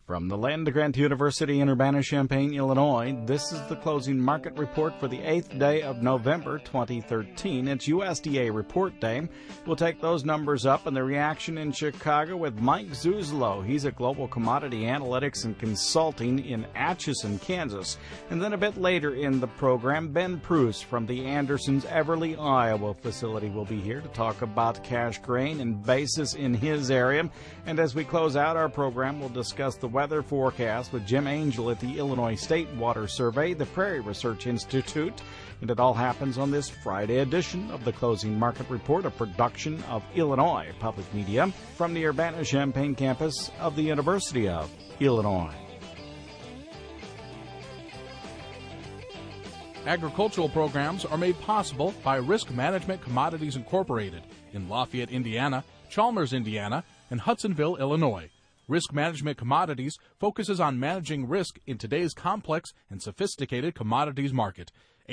From the land-grant University in Urbana-Champaign, Illinois, this is the closing market report for the 8th day of November 2013. It's USDA report day. We'll take those numbers up and the reaction in Chicago with Mike Zuzolo. He's at Global Commodity Analytics and Consulting in Atchison, Kansas. And then a bit later in the program, Ben Pruce from the Andersons Everly, Iowa facility will be here to talk about cash grain and basis in his area. And as we close out our program, we'll discuss the weather forecast with Jim Angel at the Illinois State Water Survey, the Prairie Research Institute, and it all happens on this Friday edition of the Closing Market Report, a production of Illinois Public Media from the Urbana-Champaign campus of the University of Illinois. Agricultural programs are made possible by Risk Management Commodities Incorporated in Lafayette, Indiana, Chalmers, Indiana, and Hudsonville, Illinois. Risk Management Commodities focuses on managing risk in today's complex and sophisticated commodities market.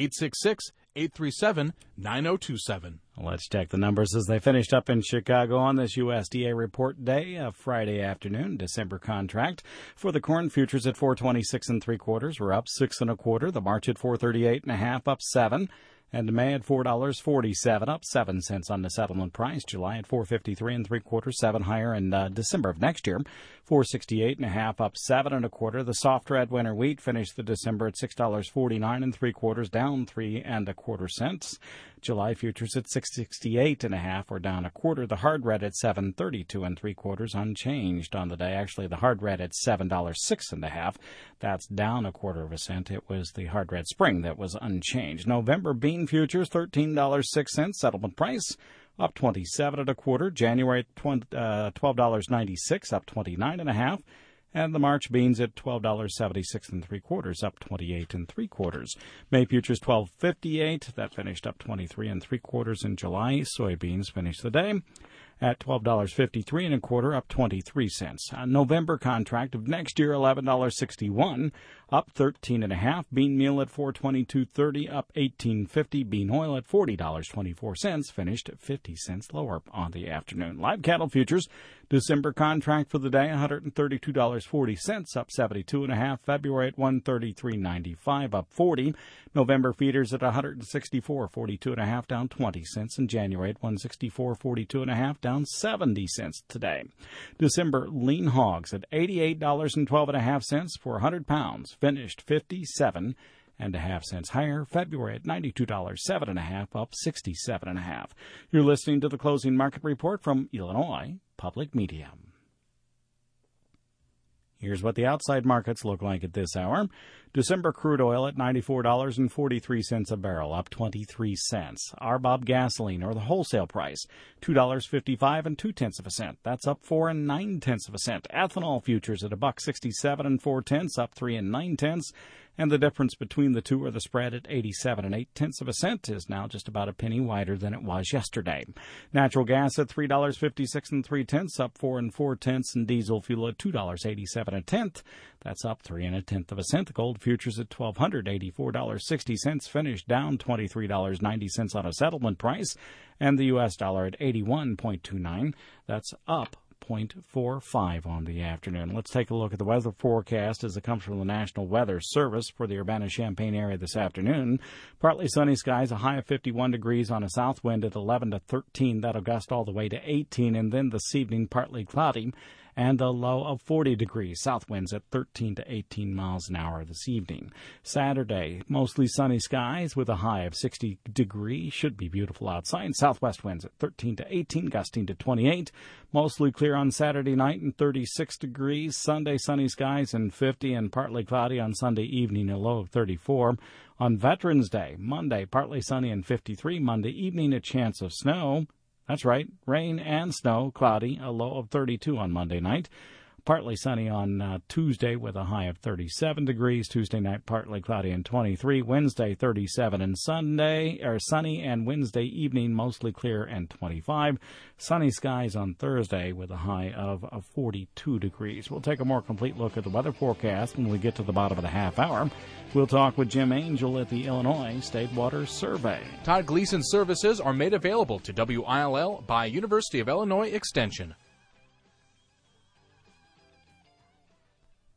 866-837-9027. Let's check the numbers as they finished up in Chicago on this USDA report day, a Friday afternoon, December contract. For the corn futures at 426 3/4, we're up 6 1/4. The March at 438 1/2, up 7. And May at $4.47, up 7 cents on the settlement price. July at 453 3/4, 7 higher. And December of next year, 468 1/2, up 7 1/4. The soft red winter wheat finished the December at $6.49 3/4, down 3 1/4 cents. July futures at 668 1/2, or down 1/4. The hard red at 732 3/4, unchanged on the day. Actually, the hard red at $7.06 1/2. That's down 1/4 cent. It was the hard red spring that was unchanged. November bean futures $13.06 settlement price, up 27 1/4. January at $12.96, up 29 1/2. And the March beans at $12.76 3/4, up 28 3/4. May futures $12.58, that finished up 23 3/4 in July. Soybeans finished the day at $12.53 1/4, up 23 cents. November contract of next year, $11.61, up 13 1/2. Bean meal at $422.30, up 18.50. Bean oil at $40.24, finished 50 cents lower on the afternoon. Live cattle futures, December contract for the day, $132.40, up 72 1/2. February at $133.95, up 40. November feeders at $164.42 1/2, down 20 cents. And January at $164.42 1/2, down 70 cents today. December lean hogs at $88.12 1/2 for 100 pounds, finished 57 1/2 cents higher. February at $92.07 1/2, up 67 1/2. You're listening to the Closing Market Report from Illinois Public Media. Here's what the outside markets look like at this hour. December crude oil at $94.43 a barrel, up 23 cents. RBOB gasoline, or the wholesale price, $2.55 2/10 cents. That's up 4 9/10 cents. Ethanol futures at $1.67 4/10, up 3 9/10. And the difference between the two, or the spread at 87 8/10 cents, is now just about a penny wider than it was yesterday. Natural gas at $3.56 3/10, up 4 4/10, and diesel fuel at $2.87 1/10. That's up 3 1/10 cents. The gold futures at $1,284.60, finished down $23.90 on a settlement price, and the U.S. dollar at 81.29. That's up 0.45 on the afternoon. Let's take a look at the weather forecast as it comes from the National Weather Service for the Urbana-Champaign area this afternoon. Partly sunny skies, a high of 51 degrees on a south wind at 11 to 13. That'll gust all the way to 18, and then this evening partly cloudy and a low of 40 degrees. South winds at 13 to 18 miles an hour this evening. Saturday, mostly sunny skies with a high of 60 degrees. Should be beautiful outside. Southwest winds at 13 to 18, gusting to 28. Mostly clear on Saturday night and 36 degrees. Sunday, sunny skies and 50, and partly cloudy on Sunday evening, a low of 34. On Veterans Day, Monday, partly sunny and 53. Monday evening, a chance of snow. That's right, rain and snow, cloudy, a low of 32 on Monday night. Partly sunny on Tuesday with a high of 37 degrees. Tuesday night, partly cloudy and 23. Wednesday, 37, and sunny, and Wednesday evening, mostly clear and 25. Sunny skies on Thursday with a high of 42 degrees. We'll take a more complete look at the weather forecast when we get to the bottom of the half hour. We'll talk with Jim Angel at the Illinois State Water Survey. Todd Gleason services are made available to WILL by University of Illinois Extension.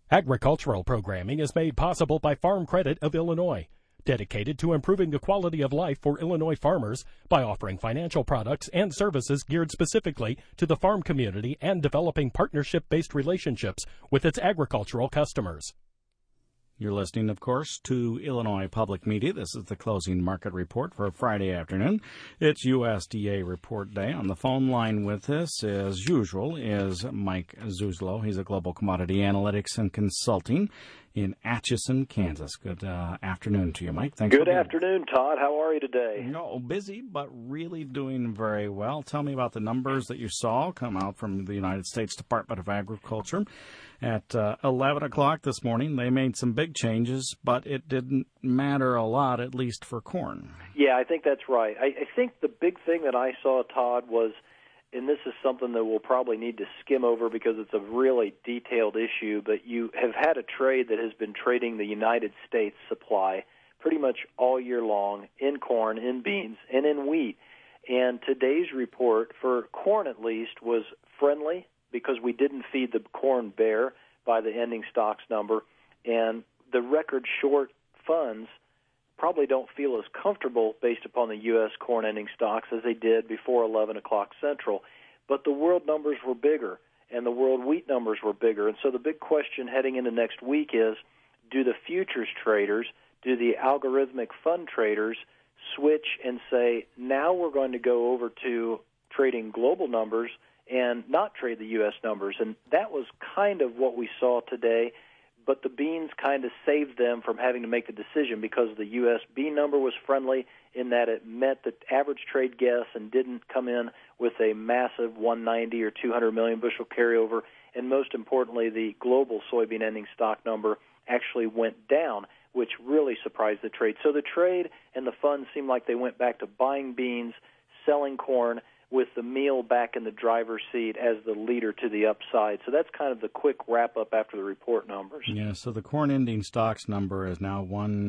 Agricultural programming is made possible by Farm Credit of Illinois, dedicated to improving the quality of life for Illinois farmers by offering financial products and services geared specifically to the farm community and developing partnership-based relationships with its agricultural customers. You're listening, of course, to Illinois Public Media. This is the closing market report for Friday afternoon. It's USDA Report Day. On the phone line with us, as usual, is Mike Zuzlo. He's a global commodity analytics and consulting in Atchison, Kansas. Good afternoon to you, Mike. Thanks. Good afternoon, Todd. How are you today? No, busy, but really doing very well. Tell me about the numbers that you saw come out from the United States Department of Agriculture. At 11 o'clock this morning, they made some big changes, but it didn't matter a lot, at least for corn. Yeah, I think that's right. I think the big thing that I saw, Todd, was, and this is something that we'll probably need to skim over because it's a really detailed issue, but you have had a trade that has been trading the United States supply pretty much all year long in corn, in beans, and in wheat. And today's report, for corn at least, was friendly because we didn't feed the corn bare by the ending stocks number, and the record short funds probably don't feel as comfortable based upon the U.S. corn ending stocks as they did before 11 o'clock Central. But the world numbers were bigger, and the world wheat numbers were bigger. And so the big question heading into next week is, do the futures traders, do the algorithmic fund traders switch and say, now we're going to go over to trading global numbers and not trade the U.S. numbers? And that was kind of what we saw today. But the beans kind of saved them from having to make the decision because the U.S. bean number was friendly in that it met the average trade guess and didn't come in with a massive 190 or 200 million bushel carryover. And most importantly, the global soybean ending stock number actually went down, which really surprised the trade. So the trade and the funds seemed like they went back to buying beans, selling corn, with the meal back in the driver's seat as the leader to the upside. So that's kind of the quick wrap-up after the report numbers. Yeah, so the corn ending stocks number is now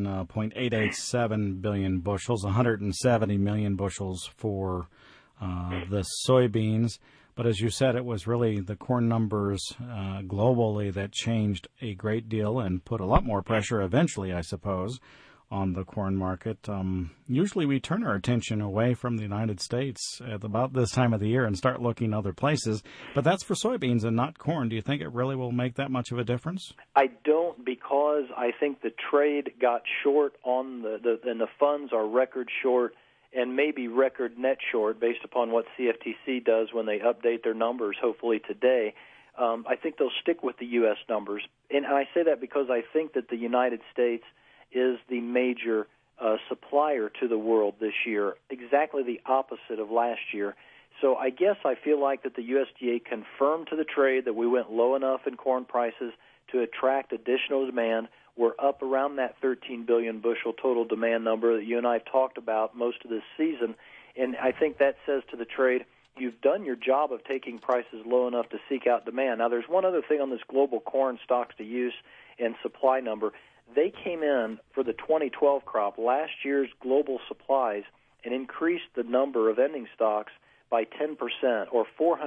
1.887 billion bushels, 170 million bushels for the soybeans. But as you said, it was really the corn numbers globally that changed a great deal and put a lot more pressure eventually, I suppose, on the corn market. Usually we turn our attention away from the United States at about this time of the year and start looking other places, but that's for soybeans and not corn. Do you think it really will make that much of a difference? I don't, because I think the trade got short on and the funds are record short and maybe record net short based upon what CFTC does when they update their numbers, hopefully today. I think they'll stick with the U.S. numbers. And I say that because I think that the United States is the major supplier to the world this year, exactly the opposite of last year. So I guess I feel like that the USDA confirmed to the trade that we went low enough in corn prices to attract additional demand. We're up around that 13 billion bushel total demand number that you and I have talked about most of this season. And I think that says to the trade, you've done your job of taking prices low enough to seek out demand. Now, there's one other thing on this global corn stocks to use and supply number. They came in for the 2012 crop, last year's global supplies, and increased the number of ending stocks by 10%, or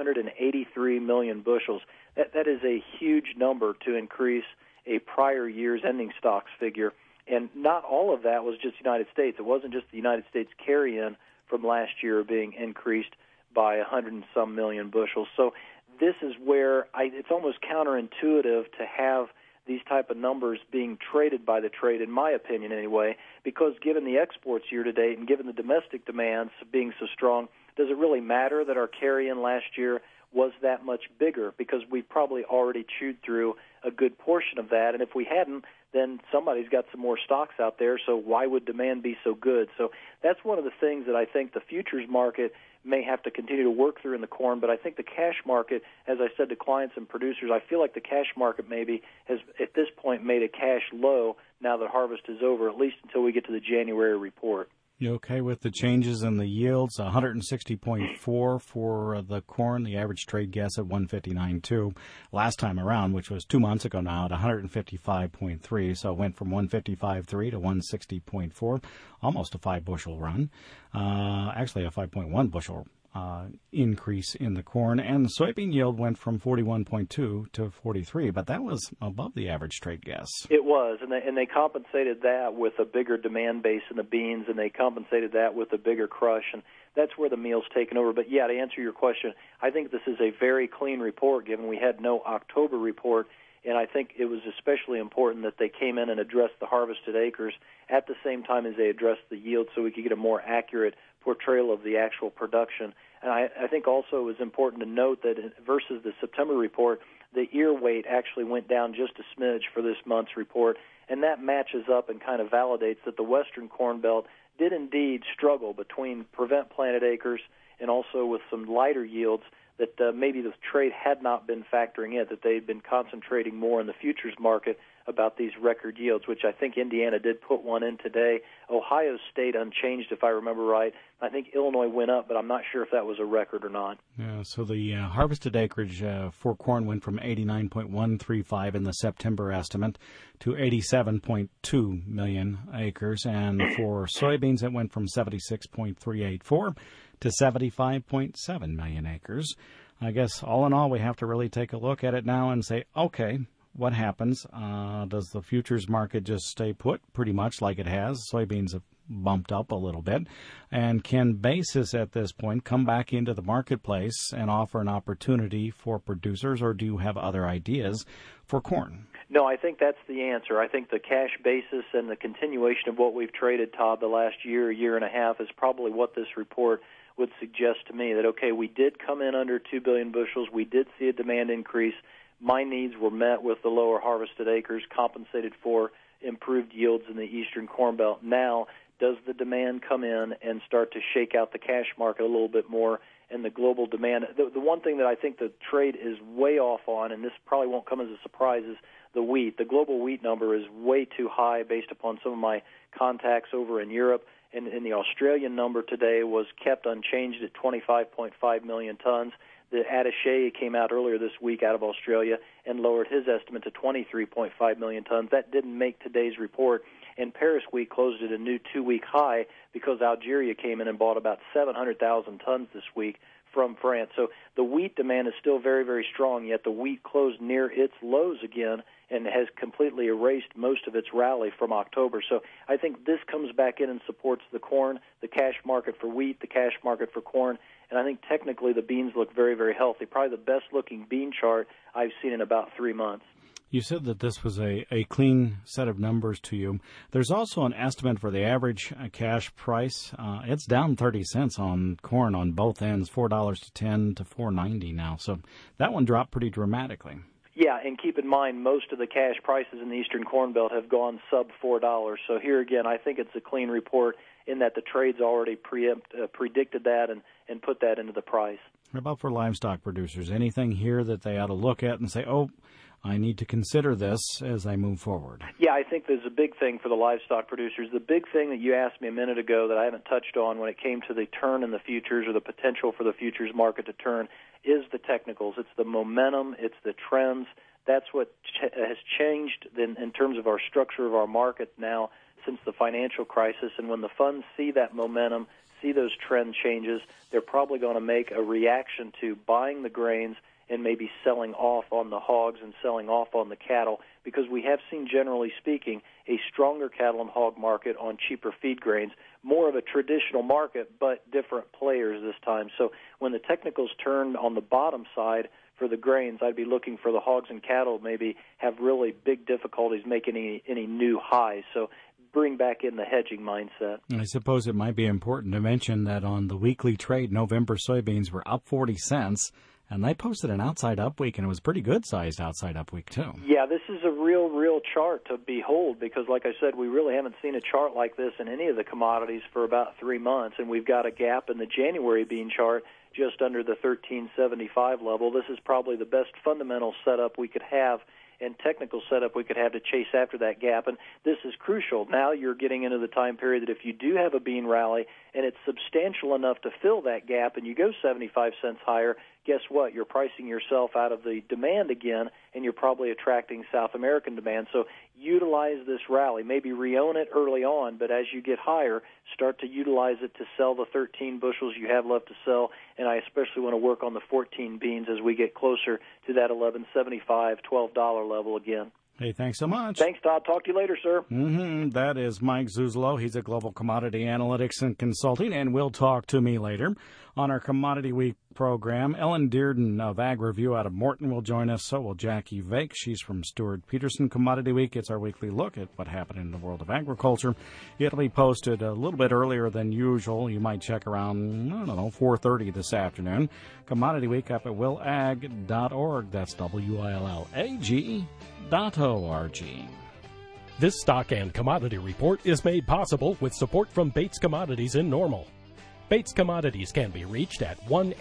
483 million bushels. That is a huge number to increase a prior year's ending stocks figure. And not all of that was just the United States. It wasn't just the United States carry-in from last year being increased by 100 and some million bushels. So this is where it's almost counterintuitive to have these type of numbers being traded by the trade, in my opinion anyway, because given the exports year to date and given the domestic demands being so strong, does it really matter that our carry-in last year was that much bigger? Because we probably already chewed through a good portion of that, and if we hadn't, then somebody's got some more stocks out there, so why would demand be so good? So that's one of the things that I think the futures market may have to continue to work through in the corn, but I think the cash market, as I said to clients and producers, I feel like the cash market maybe has, at this point, made a cash low now that harvest is over, at least until we get to the January report. You okay with the changes in the yields? 160.4 for the corn, the average trade guess at 159.2 last time around, which was 2 months ago now, at 155.3. So it went from 155.3 to 160.4, almost a 5 bushel run. Actually a 5.1 bushel increase in the corn, and the soybean yield went from 41.2 to 43, but that was above the average trade guess. It was, and they compensated that with a bigger demand base in the beans, and they compensated that with a bigger crush, and that's where the meal's taken over. But yeah, to answer your question, I think this is a very clean report, given we had no October report, and I think it was especially important that they came in and addressed the harvested acres at the same time as they addressed the yield, so we could get a more accurate portrayal of the actual production. And I think also it was important to note that versus the September report, the ear weight actually went down just a smidge for this month's report, and that matches up and kind of validates that the Western Corn Belt did indeed struggle between prevent planted acres and also with some lighter yields that maybe the trade had not been factoring in, that they had been concentrating more in the futures market about these record yields, which I think Indiana did put one in today. Ohio stayed unchanged, if I remember right. I think Illinois went up, but I'm not sure if that was a record or not. Yeah, so the harvested acreage for corn went from 89.135 in the September estimate to 87.2 million acres, and for soybeans it went from 76.384 to 75.7 million acres. I guess all in all, we have to really take a look at it now and say, okay, what happens? Does the futures market just stay put pretty much like it has? Soybeans have bumped up a little bit. And can basis at this point come back into the marketplace and offer an opportunity for producers, or do you have other ideas for corn? No, I think that's the answer. I think the cash basis and the continuation of what we've traded, Todd, the last year and a half is probably what this report would suggest to me, that, okay, we did come in under 2 billion bushels. We did see a demand increase. My needs were met with the lower harvested acres, compensated for improved yields in the Eastern Corn Belt. Now, does the demand come in and start to shake out the cash market a little bit more and the global demand? The one thing that I think the trade is way off on, and this probably won't come as a surprise, is the wheat. The global wheat number is way too high based upon some of my contacts over in Europe. And the Australian number today was kept unchanged at 25.5 million tons. The attaché came out earlier this week out of Australia and lowered his estimate to 23.5 million tons. That didn't make today's report. And Paris wheat closed at a new 2-week high because Algeria came in and bought about 700,000 tons this week from France. So the wheat demand is still very, very strong, yet the wheat closed near its lows again and has completely erased most of its rally from October. So I think this comes back in and supports the corn, the cash market for wheat, the cash market for corn, and I think technically the beans look very, very healthy. Probably the best-looking bean chart I've seen in about 3 months. You said that this was a clean set of numbers to you. There's also an estimate for the average cash price. It's down 30 cents on corn on both ends, $4.10 to $4.90 now. So that one dropped pretty dramatically. Yeah, and keep in mind, most of the cash prices in the Eastern Corn Belt have gone sub $4. So here again, I think it's a clean report in that the trade's already predicted that and put that into the price. What about for livestock producers? Anything here that they ought to look at and say, oh, I need to consider this as I move forward? Yeah, I think there's a big thing for the livestock producers. The big thing that you asked me a minute ago that I haven't touched on when it came to the turn in the futures or the potential for the futures market to turn is the technicals. It's the momentum. It's the trends. That's what has changed in terms of our structure of our market now since the financial crisis. And when the funds see that momentum, see those trend changes, they're probably going to make a reaction to buying the grains and maybe selling off on the hogs and selling off on the cattle, because we have seen, generally speaking, a stronger cattle and hog market on cheaper feed grains, more of a traditional market, but different players this time. So when the technicals turn on the bottom side for the grains, I'd be looking for the hogs and cattle maybe have really big difficulties making any new highs. So bring back in the hedging mindset. I suppose it might be important to mention that on the weekly trade, November soybeans were up 40 cents. And they posted an outside up week, and it was pretty good-sized outside up week, too. Yeah, this is a real chart to behold because, like I said, we really haven't seen a chart like this in any of the commodities for about 3 months, and we've got a gap in the January bean chart just under the 1375 level. This is probably the best fundamental setup we could have and technical setup we could have to chase after that gap, and this is crucial. Now you're getting into the time period that if you do have a bean rally and it's substantial enough to fill that gap and you go 75 cents higher, guess what? You're pricing yourself out of the demand again, and you're probably attracting South American demand. So utilize this rally. Maybe re-own it early on, but as you get higher, start to utilize it to sell the 13 bushels you have left to sell, and I especially want to work on the 14 beans as we get closer to that $11.75, $12 level again. Hey, thanks so much. Thanks, Todd. Talk to you later, sir. That is Mike Zuzolo. He's a Global Commodity Analytics and Consulting, and will talk to me later. On our Commodity Week program, Ellen Dearden of Ag Review out of Morton will join us. So will Jackie Vake. She's from Stewart Peterson. Commodity Week, it's our weekly look at what happened in the world of agriculture. It'll be posted a little bit earlier than usual. You might check around, 4:30 this afternoon. Commodity Week up at willag.org. That's WILLAG.org. This stock and commodity report is made possible with support from Bates Commodities in Normal. Bates Commodities can be reached at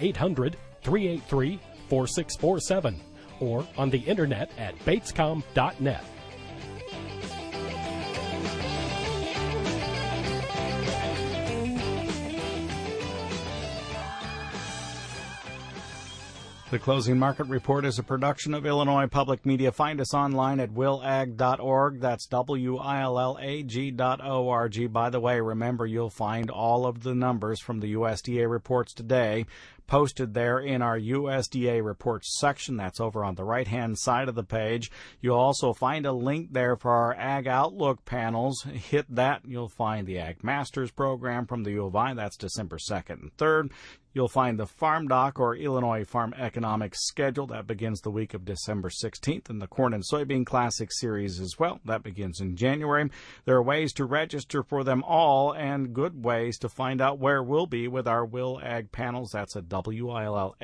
1-800-383-4647 or on the internet at batescom.net. The Closing Market Report is a production of Illinois Public Media. Find us online at willag.org. That's WILLAG.org. By the way, remember, you'll find all of the numbers from the USDA reports today posted there in our USDA reports section. That's over on the right-hand side of the page. You'll also find a link there for our Ag Outlook panels. Hit that. You'll find the Ag Masters program from the U of I. That's December 2nd and 3rd. You'll find the Farm Doc, or Illinois Farm Economics schedule. That begins the week of December 16th, and the Corn and Soybean Classic Series as well. That begins in January. There are ways to register for them all, and good ways to find out where we'll be with our Will Ag panels. That's at WILLAG.org.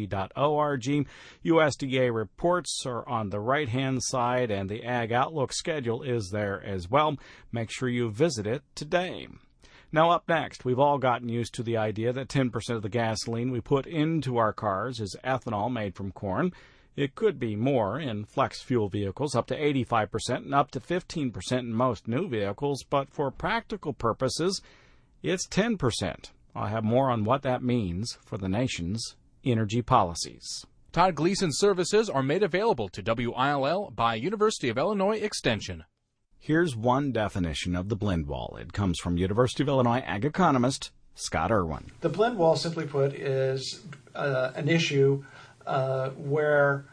USDA reports are on the right-hand side, and the Ag Outlook schedule is there as well. Make sure you visit it today. Now, up next, we've all gotten used to the idea that 10% of the gasoline we put into our cars is ethanol made from corn. It could be more in flex fuel vehicles, up to 85% and up to 15% in most new vehicles, but for practical purposes, it's 10%. I'll have more on what that means for the nation's energy policies. Todd Gleason services are made available to WILL by University of Illinois Extension. Here's one definition of the blend wall. It comes from University of Illinois ag economist Scott Irwin. The blend wall, simply put, is an issue where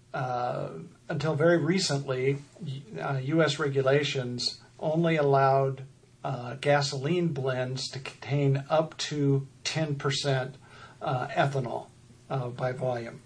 until very recently, U.S. regulations only allowed gasoline blends to contain up to 10% ethanol by volume.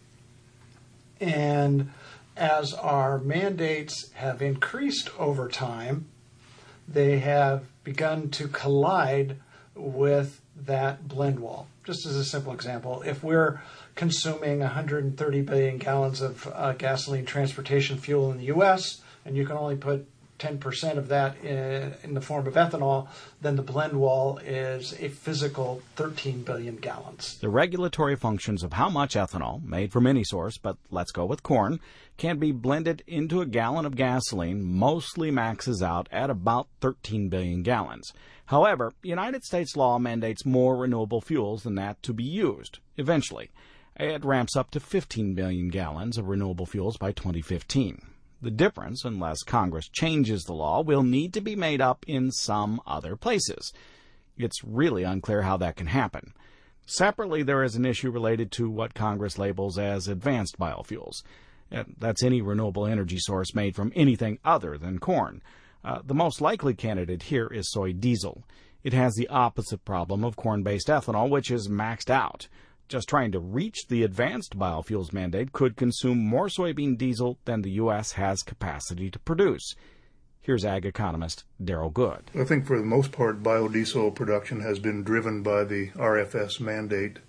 And as our mandates have increased over time, they have begun to collide with that blend wall. Just as a simple example, if we're consuming 130 billion gallons of gasoline transportation fuel in the U.S., and you can only put 10% of that in the form of ethanol, then the blend wall is a physical 13 billion gallons. The regulatory functions of how much ethanol, made from any source, but let's go with corn, can be blended into a gallon of gasoline mostly maxes out at about 13 billion gallons. However, United States law mandates more renewable fuels than that to be used. Eventually, it ramps up to 15 billion gallons of renewable fuels by 2015. The difference, unless Congress changes the law, will need to be made up in some other places. It's really unclear how that can happen. Separately, there is an issue related to what Congress labels as advanced biofuels. That's any renewable energy source made from anything other than corn. The most likely candidate here is soy diesel. It has the opposite problem of corn-based ethanol, which is maxed out. Just trying to reach the advanced biofuels mandate could consume more soybean diesel than the U.S. has capacity to produce. Here's ag economist Darrell Good. I think for the most part, biodiesel production has been driven by the RFS mandate.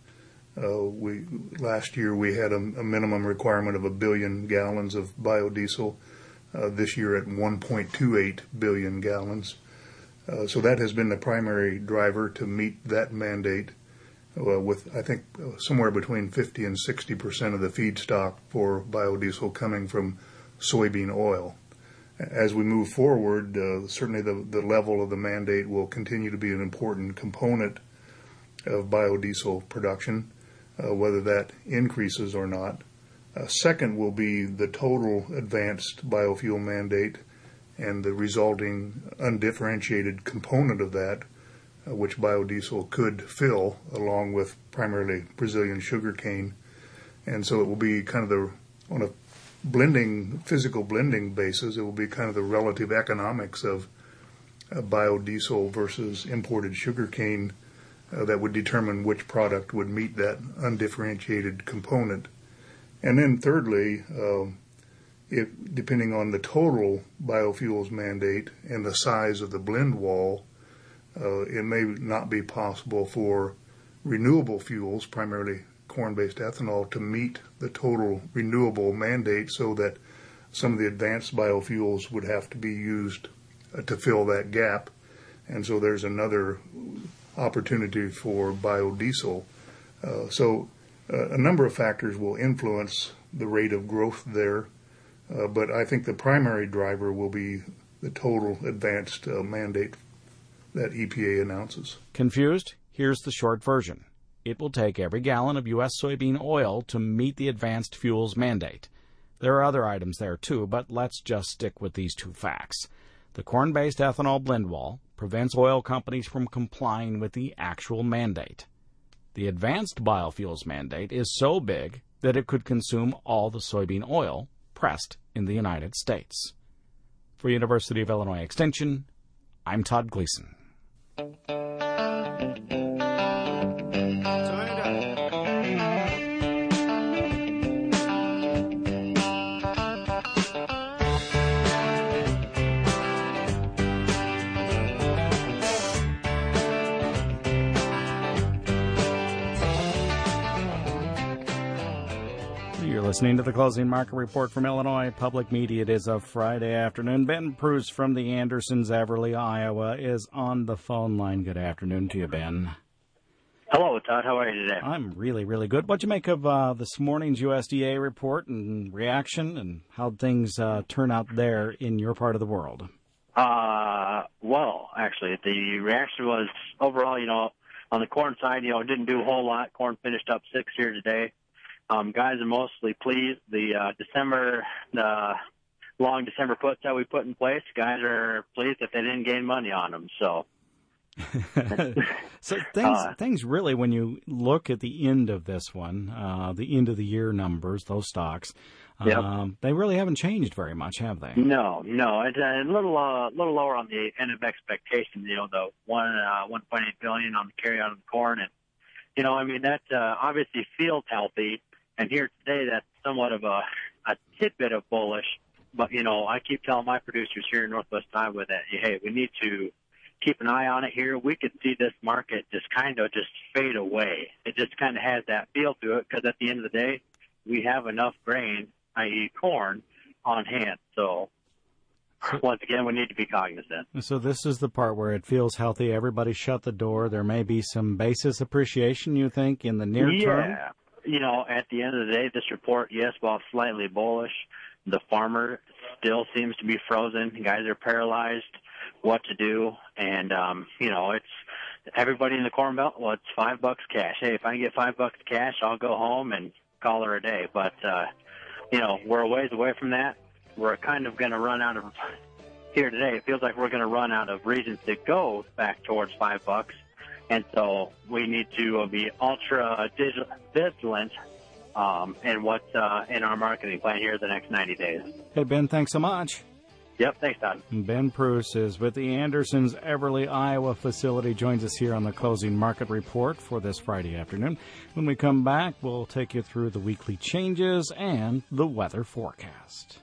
Last year we had a minimum requirement of 1 billion gallons of biodiesel. This year at 1.28 billion gallons. So that has been the primary driver to meet that mandate. With, I think, somewhere between 50 and 60% of the feedstock for biodiesel coming from soybean oil. As we move forward, certainly the level of the mandate will continue to be an important component of biodiesel production. whether that increases or not. Second will be the total advanced biofuel mandate and the resulting undifferentiated component of that, which biodiesel could fill, along with primarily Brazilian sugarcane. And so it will be kind of on a physical blending basis, it will be kind of the relative economics of biodiesel versus imported sugarcane that would determine which product would meet that undifferentiated component. And then thirdly, depending on the total biofuels mandate and the size of the blend wall, it may not be possible for renewable fuels, primarily corn-based ethanol, to meet the total renewable mandate, so that some of the advanced biofuels would have to be used to fill that gap. And so there's another opportunity for biodiesel. So a number of factors will influence the rate of growth there, but I think the primary driver will be the total advanced mandate that EPA announces. Confused? Here's the short version. It will take every gallon of U.S. soybean oil to meet the advanced fuels mandate. There are other items there too, but let's just stick with these two facts. The corn-based ethanol blend wall prevents oil companies from complying with the actual mandate. The advanced biofuels mandate is so big that it could consume all the soybean oil pressed in the United States. For University of Illinois Extension, I'm Todd Gleason. Listening to the Closing Market Report from Illinois Public Media. It is a Friday afternoon. Ben Preuss from the Andersons, Everly, Iowa, is on the phone line. Good afternoon to you, Ben. Hello, Todd. How are you today? I'm really, really good. What'd you make of this morning's USDA report and reaction, and how'd things turn out there in your part of the world? Well, actually, the reaction was overall, on the corn side, it didn't do a whole lot. Corn finished up 6 here today. Guys are mostly pleased. The long December puts that we put in place, guys are pleased that they didn't gain money on them. So, so things really, when you look at the end of this one, the end of the year numbers, those stocks, they really haven't changed very much, have they? No, it's a little lower on the end of expectation. The 1.8 billion on the carry out of the corn, and that obviously feels healthy. And here today, that's somewhat of a tidbit of bullish. But, I keep telling my producers here in Northwest Iowa that, hey, we need to keep an eye on it here. We could see this market just fade away. It just kind of has that feel to it, because at the end of the day, we have enough grain, i.e. corn, on hand. So, once again, we need to be cognizant. So this is the part where it feels healthy. Everybody shut the door. There may be some basis appreciation, you think, in the near term? Yeah. At the end of the day, this report, yes, while slightly bullish, the farmer still seems to be frozen. Guys are paralyzed what to do. And, it's everybody in the Corn Belt, well, it's $5 cash. Hey, if I can get $5 cash, I'll go home and call her a day. But, we're a ways away from that. We're kind of going to run out of, here today, it feels like we're going to run out of reasons to go back towards $5. And so we need to be ultra vigilant in what's in our marketing plan here the next 90 days. Hey, Ben, thanks so much. Yep, thanks, Todd. Ben Preuss is with the Andersons Everly, Iowa facility, joins us here on the Closing Market Report for this Friday afternoon. When we come back, we'll take you through the weekly changes and the weather forecast.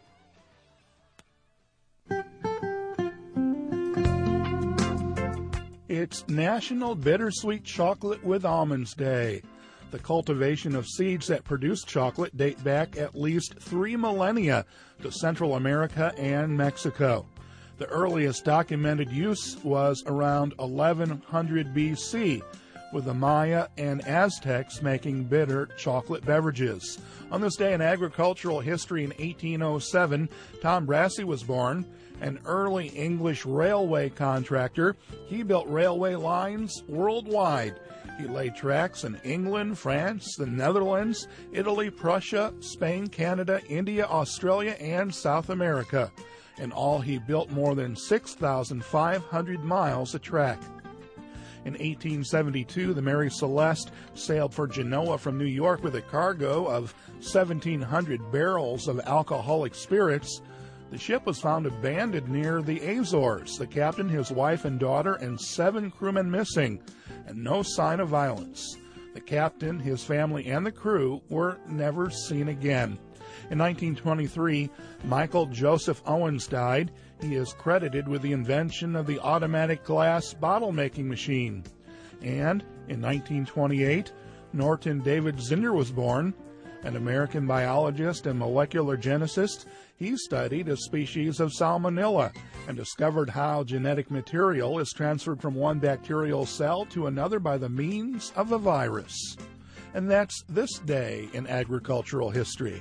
It's National Bittersweet Chocolate with Almonds Day. The cultivation of seeds that produce chocolate date back at least 3 millennia to Central America and Mexico. The earliest documented use was around 1100 BC, with the Maya and Aztecs making bitter chocolate beverages. On this day in agricultural history in 1807, Tom Brassey was born, an early English railway contractor. He built railway lines worldwide. He laid tracks in England, France, the Netherlands, Italy, Prussia, Spain, Canada, India, Australia, and South America. In all, he built more than 6,500 miles of track. In 1872, the Mary Celeste sailed for Genoa from New York with a cargo of 1,700 barrels of alcoholic spirits. The ship was found abandoned near the Azores. The captain, his wife and daughter, and 7 crewmen missing, and no sign of violence. The captain, his family, and the crew were never seen again. In 1923, Michael Joseph Owens died. He is credited with the invention of the automatic glass bottle-making machine. And in 1928, Norton David Zinder was born, an American biologist and molecular geneticist. He studied a species of Salmonella and discovered how genetic material is transferred from one bacterial cell to another by the means of a virus. And that's this day in agricultural history.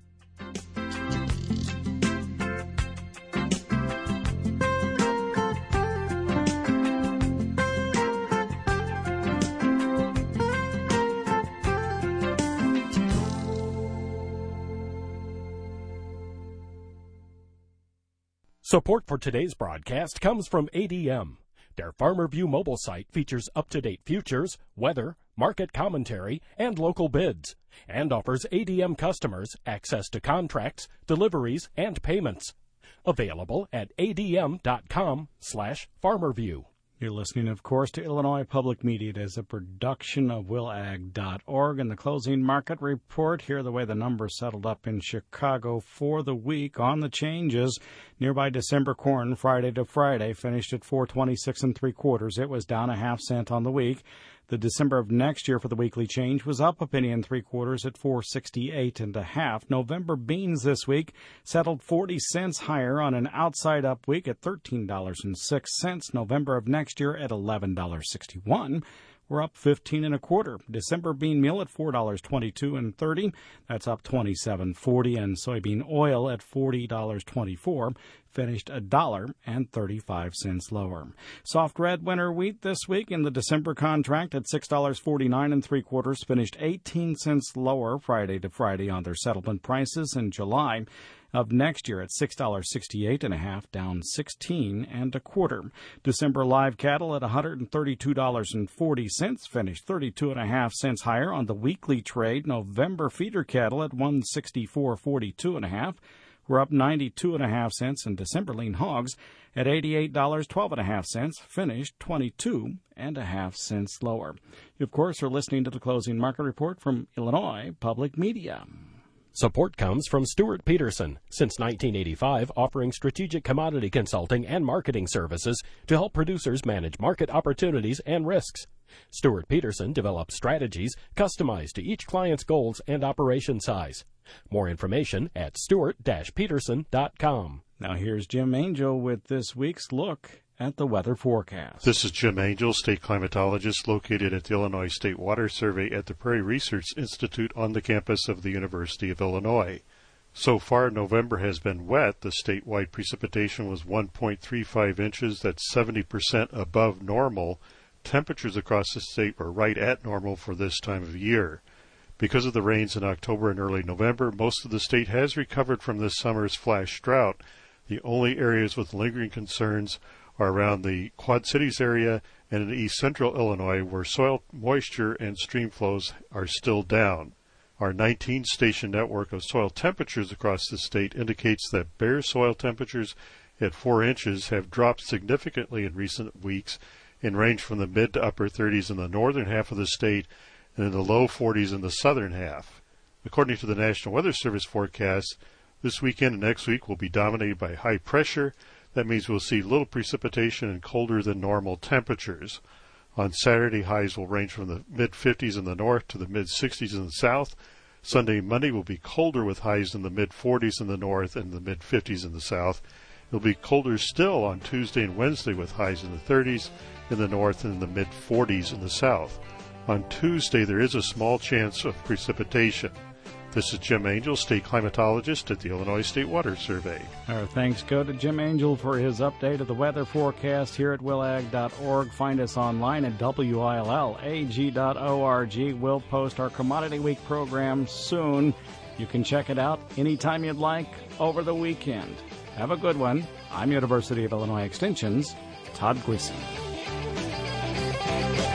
Support for today's broadcast comes from ADM. Their FarmerView mobile site features up-to-date futures, weather, market commentary, and local bids, and offers ADM customers access to contracts, deliveries, and payments. Available at adm.com/FarmerView. You're listening, of course, to Illinois Public Media. It is a production of willag.org. And the closing market report, here the way the numbers settled up in Chicago for the week on the changes. Nearby December corn, Friday to Friday, finished at $4.26 3/4. It was down a half cent on the week. The December of next year for the weekly change was up a penny and 3/4 at $4.68 1/2. November beans this week settled 40 cents higher on an outside up week at $13.06. November of next year at $11.61. We're up 15 1/4. December bean meal at $4.22 30. That's up 27.40, and soybean oil at $40.24. Finished $1.35 lower. Soft red winter wheat this week in the December contract at $6.49 3/4. Finished 18 cents lower Friday to Friday on their settlement prices. In July of next year at $6.68 1/2, down 16 1/4. December live cattle at $132.40, finished 32 1/2 cents higher on the weekly trade. November feeder cattle at $164.42 1/2. We're up 92 1/2 cents, and December lean hogs at $88.12 1/2, finished 22 1/2 cents lower. You, of course, are listening to the closing market report from Illinois Public Media. Support comes from Stuart Peterson, since 1985 offering strategic commodity consulting and marketing services to help producers manage market opportunities and risks. Stuart Peterson develops strategies customized to each client's goals and operation size. More information at stuart-peterson.com. Now here's Jim Angel with this week's look at the weather forecast. This is Jim Angel, state climatologist located at the Illinois State Water Survey at the Prairie Research Institute on the campus of the University of Illinois. So far, November has been wet. The statewide precipitation was 1.35 inches. That's 70% above normal. Temperatures across the state were right at normal for this time of year. Because of the rains in October and early November, most of the state has recovered from this summer's flash drought. The only areas with lingering concerns are around the Quad Cities area and in east central Illinois, where soil moisture and stream flows are still down. Our 19-station network of soil temperatures across the state indicates that bare soil temperatures at 4 inches have dropped significantly in recent weeks and range from the mid to upper 30s in the northern half of the state and in the low 40s in the southern half. According to the National Weather Service forecast, this weekend and next week will be dominated by high pressure. That means we'll see little precipitation and colder than normal temperatures. On Saturday, highs will range from the mid-50s in the north to the mid-60s in the south. Sunday and Monday will be colder with highs in the mid-40s in the north and the mid-50s in the south. It'll be colder still on Tuesday and Wednesday with highs in the 30s in the north and in the mid-40s in the south. On Tuesday, there is a small chance of precipitation. This is Jim Angel, state climatologist at the Illinois State Water Survey. Our thanks go to Jim Angel for his update of the weather forecast here at willag.org. Find us online at willag.org. We'll post our Commodity Week program soon. You can check it out anytime you'd like over the weekend. Have a good one. I'm University of Illinois Extension's Todd Gleason.